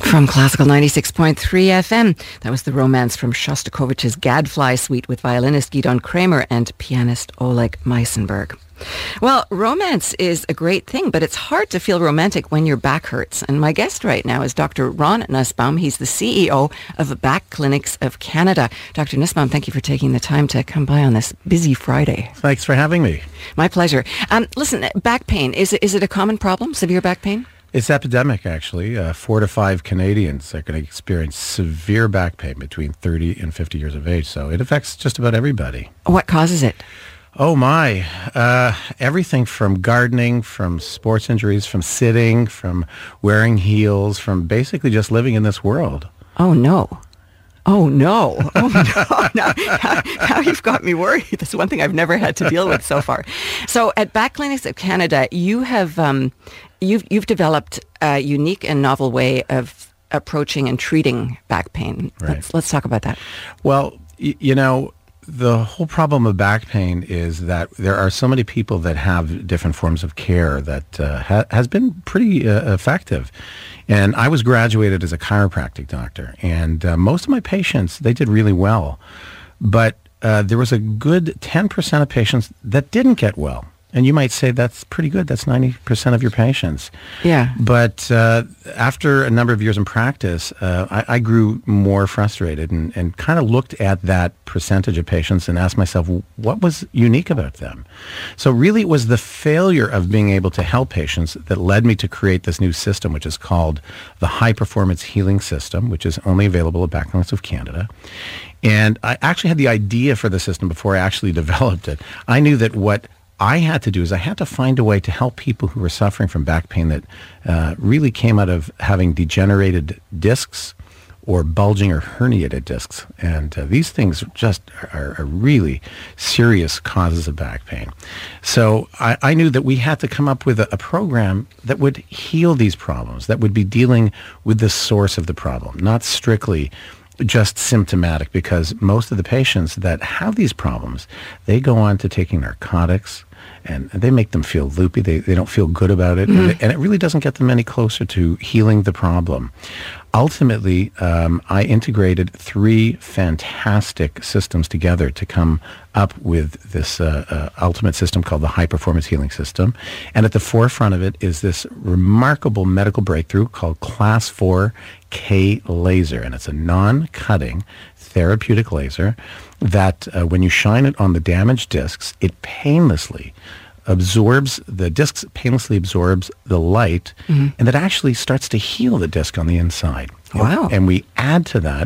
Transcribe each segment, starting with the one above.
From Classical 96.3 FM, that was the Romance from Shostakovich's Gadfly Suite with violinist Gidon Kramer and pianist Oleg Meisenberg. Well, romance is a great thing, but it's hard to feel romantic when your back hurts. And my guest right now is Dr. Ron Nussbaum. He's the CEO of Back Clinics of Canada. Dr. Nussbaum, thank you for taking the time to come by on this busy Friday. Thanks for having me. My pleasure. Listen, back pain, is it a common problem, severe back pain? It's epidemic, actually. 4 to 5 Canadians are going to experience severe back pain between 30 and 50 years of age. So it affects just about everybody. What causes it? Oh, my. Everything from gardening, from sports injuries, from sitting, from wearing heels, from basically just living in this world. Oh, no. Oh, no. Oh, no. Now you've got me worried. That's one thing I've never had to deal with so far. So at Back Clinics of Canada, you have you've developed a unique and novel way of approaching and treating back pain. Right. Let's talk about that. Well, you know, the whole problem of back pain is that there are so many people that have different forms of care that has been pretty effective. And I was graduated as a chiropractic doctor, and most of my patients, they did really well. But there was a good 10% of patients that didn't get well. And you might say that's pretty good. That's 90% of your patients. Yeah. But after a number of years in practice, I grew more frustrated and kind of looked at that percentage of patients and asked myself, what was unique about them? So really it was the failure of being able to help patients that led me to create this new system, which is called the High Performance Healing System, which is only available at Back Clinics of Canada. And I actually had the idea for the system before I actually developed it. I knew that what I had to do is I had to find a way to help people who were suffering from back pain that really came out of having degenerated discs or bulging or herniated discs. And these things just are really serious causes of back pain. So I knew that we had to come up with a program that would heal these problems, that would be dealing with the source of the problem, not strictly just symptomatic, because most of the patients that have these problems, they go on to taking narcotics, and they make them feel loopy. They don't feel good about it, and it really doesn't get them any closer to healing the problem. Ultimately, I integrated 3 fantastic systems together to come up with this ultimate system called the High Performance Healing System. And at the forefront of it is this remarkable medical breakthrough called Class 4 K laser. And it's a non-cutting therapeutic laser that when you shine it on the damaged discs, it painlessly absorbs, the discs painlessly absorbs the light, and that actually starts to heal the disc on the inside. Wow. And we add to that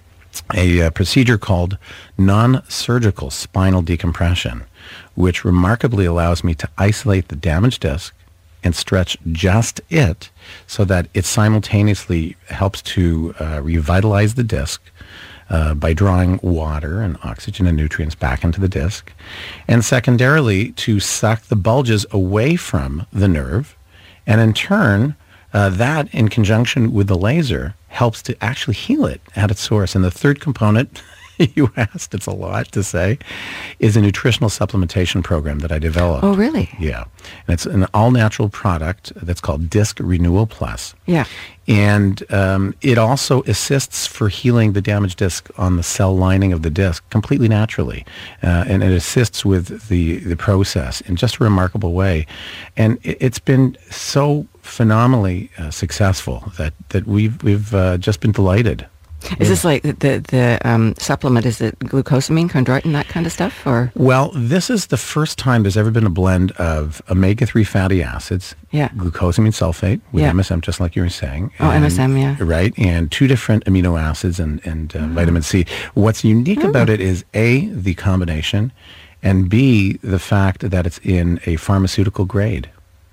a procedure called non-surgical spinal decompression, which remarkably allows me to isolate the damaged disc and stretch just it so that it simultaneously helps to revitalize the disc by drawing water and oxygen and nutrients back into the disc, and secondarily to suck the bulges away from the nerve, and in turn, that in conjunction with the laser helps to actually heal it at its source. And the third component, you asked, it's a lot to say, is a nutritional supplementation program that I developed. Oh, really? Yeah. And it's an all-natural product that's called Disc Renewal Plus. Yeah. And it also assists for healing the damaged disc on the cell lining of the disc completely naturally. And it assists with the process in just a remarkable way. And it's been so phenomenally successful that we've just been delighted. Is this like the supplement, is it glucosamine, chondroitin, that kind of stuff? Or? Well, this is the first time there's ever been a blend of omega-3 fatty acids, glucosamine sulfate with MSM, just like you were saying. Oh, MSM, yeah. Right, and 2 different amino acids and vitamin C. What's unique about it is, A, the combination, and B, the fact that it's in a pharmaceutical grade.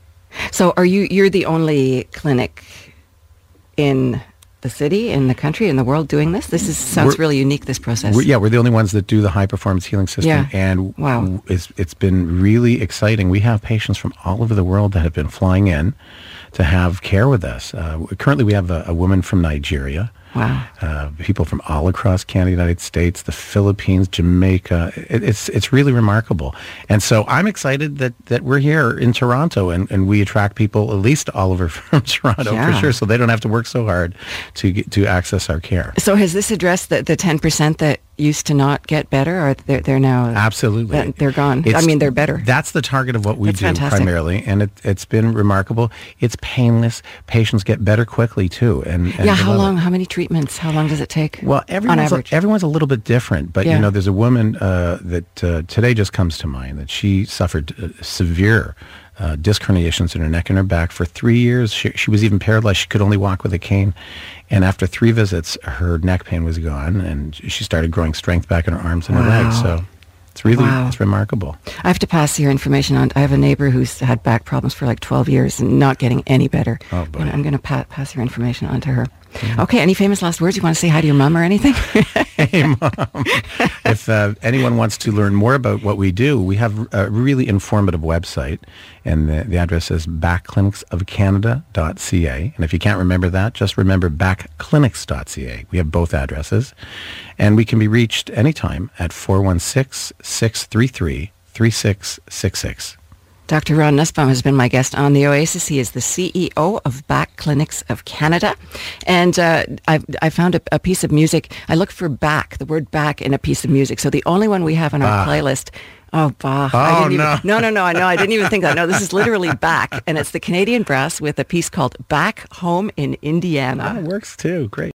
So you're the only clinic in the city, in the country, in the world doing this? Sounds really unique, this process. We're the only ones that do the High Performance Healing System. And wow. It's been really exciting. We have patients from all over the world that have been flying in to have care with us. Currently, we have a woman from Nigeria. Wow. People from all across Canada, United States, the Philippines, Jamaica. It's really remarkable. And so I'm excited that we're here in Toronto and we attract people, at least Oliver from Toronto for sure, so they don't have to work so hard to access our care. So has this addressed the 10% that used to not get better, or they're now... Absolutely. They're gone. They're better. That's the target of what we do fantastic. Primarily, and it's been remarkable. It's painless. Patients get better quickly, too. And how long? How many treatments? How long does it take? Well, on average? Everyone's a little bit different, but there's a woman that today just comes to mind that she suffered severe disc herniations in her neck and her back for 3 years. She was even paralyzed. She could only walk with a cane. And after 3 visits, her neck pain was gone, and she started growing strength back in her arms and her legs. So it's really it's remarkable. I have to pass your information on. I have a neighbor who's had back problems for like 12 years and not getting any better. Oh, boy. I'm going to pass your information on to her. Okay, any famous last words? You want to say hi to your mom or anything? Hey, Mom. If anyone wants to learn more about what we do, we have a really informative website, and the address is backclinicsofcanada.ca. And if you can't remember that, just remember backclinics.ca. We have both addresses, and we can be reached anytime at 416-633-3666. Dr. Ron Nussbaum has been my guest on The Oasis. He is the CEO of Back Clinics of Canada. And I found a piece of music. I looked for back, the word back in a piece of music. So the only one we have on our playlist. Oh, Bach. Oh, no. No, I know. I didn't even think that. No, this is literally Back. And it's the Canadian Brass with a piece called Back Home in Indiana. That works too. Great.